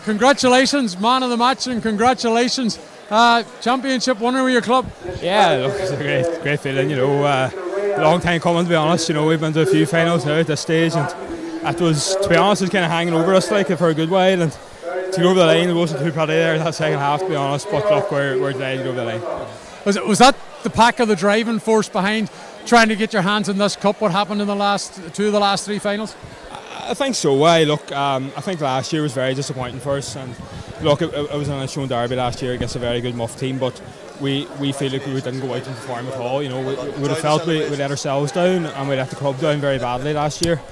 Congratulations, man of the match, and congratulations, championship winner with your club. Yeah, look, it's a great feeling, long time coming, to be honest. We've been to a few finals now at this stage, and it was, to be honest, it's kind of hanging over us for a good while, and to go over the line, it wasn't too pretty there that second half, to be honest, but look, we're delighted to go over the line. Was that the pack of the driving force behind trying to get your hands in this cup? What happened in the last three finals? I think so. I think last year was very disappointing for us, and look, it was an Shown derby last year against a very good Muff team, but we feel like we didn't go out and perform at all. We would have felt we let ourselves down and we let the club down very badly last year.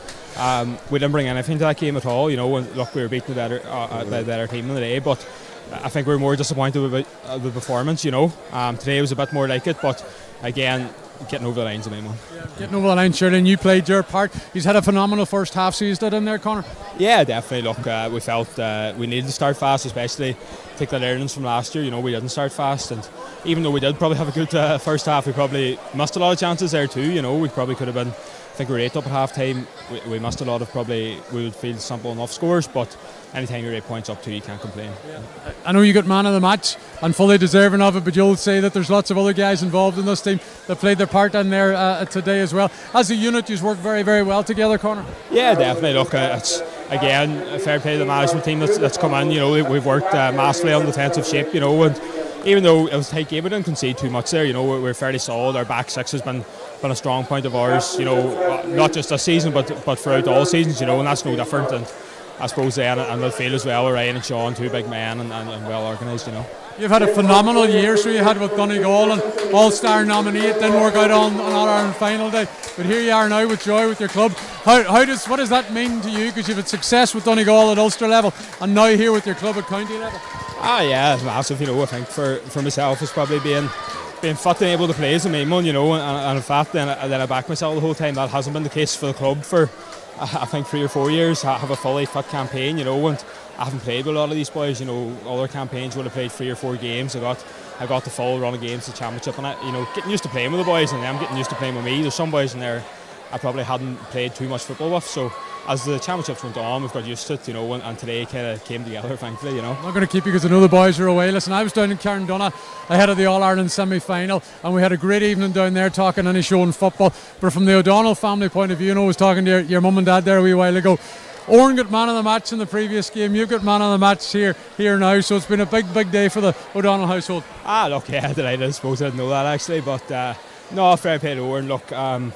We didn't bring anything to that game at all. And look, we were beaten by the better team in the day, but I think we were more disappointed with the performance. Today was a bit more like it, but again, getting over the line's the main one. Yeah, getting over the line, Sheridan, you played your part. He's had a phenomenal first half, so he's did in there, Conor. Yeah, definitely. Look, we felt we needed to start fast, especially take the learnings from last year. We didn't start fast, and even though we did probably have a good first half, we probably missed a lot of chances there too. We probably could have been, I think we were 8 up at half time. We missed a lot of, probably we would feel simple enough scores, but anytime you're 8 points up too, you can't complain. Yeah. I know you got man of the match and fully deserving of it, but you'll say that there's lots of other guys involved in this team that played their part in there today as well. As a unit, you've worked very, very well together, Conor. Yeah, definitely. Look, it's again a fair play to the management team that's come in. We've worked massively on defensive shape. And even though it was a tight game, we didn't concede too much there. We're fairly solid. Our back six has been a strong point of ours. Not just this season, but throughout all seasons. And that's no different. And I suppose then in midfield as well, Ryan and Sean, two big men and well organised. You've had a phenomenal year, so you had with Donegal and All-Star nominee. It didn't work out on All-Ireland final day, but here you are now with joy with your club. What does that mean to you? Because you've had success with Donegal at Ulster level and now here with your club at county level. Yeah, it's massive. I think for myself, it's probably being fit and able to play is the main one. And in fact, then I back myself the whole time. That hasn't been the case for the club for I think 3 or 4 years. I have a fully fit campaign, and I haven't played with a lot of these boys. All their campaigns would have played 3 or 4 games. I got the full run of games, the championship, and getting used to playing with the boys, and them getting used to playing with me. There's some boys in there I probably hadn't played too much football with, so as the championships went on, we've got used to it, and today kind of came together, thankfully. I'm not going to keep you because I know the boys are away. Listen, I was down in Carndonagh ahead of the All-Ireland semi-final, and we had a great evening down there talking any show in football. But from the O'Donnell family point of view, I was talking to your mum and dad there a wee while ago. Oran got man of the match in the previous game. You got man of the match here now, so it's been a big day for the O'Donnell household. Look, yeah, delighted. I suppose I didn't know that actually, but no, fair play to Oran. Look,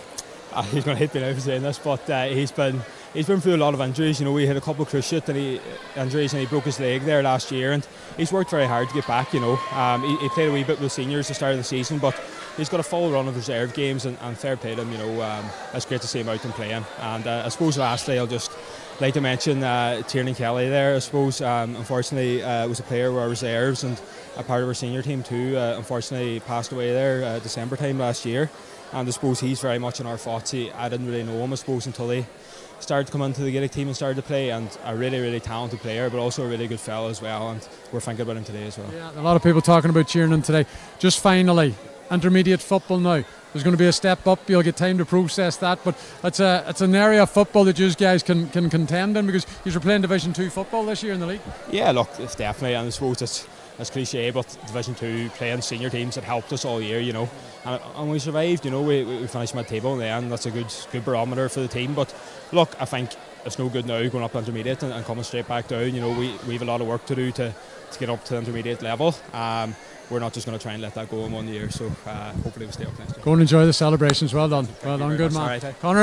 he's going to hit me now for saying this, but he's been through a lot of injuries. We had a couple of cruciate injuries, and he broke his leg there last year, and he's worked very hard to get back. He played a wee bit with the seniors at the start of the season, but he's got a full run of reserve games, and fair play to him. It's great to see him out and playing. And I suppose lastly, I'll just like to mention Tiernan Kelly there. I suppose unfortunately was a player with our reserves and a part of our senior team too. Unfortunately passed away there December time last year, and I suppose he's very much in our thoughts. I didn't really know him, I suppose, until he started to come into the Gaelic team and started to play, and a really, really talented player, but also a really good fella as well, and we're thinking about him today as well. Yeah, a lot of people talking about Tiernan today. Just finally, intermediate football now. There's going to be a step up. You'll get time to process that, but it's an area of football that you guys can contend in, because you're playing Division 2 football this year in the league. Yeah, look, it's definitely, and I suppose it's cliche, but Division 2 playing senior teams that helped us all year, and we survived. We finished mid-table in the end. That's a good barometer for the team. But look, I think it's no good now going up intermediate and coming straight back down. We have a lot of work to do to get up to the intermediate level. We're not just going to try and let that go in 1 year, so hopefully we'll stay up next year. Go and enjoy the celebrations. Well done, good man. Right, Conor.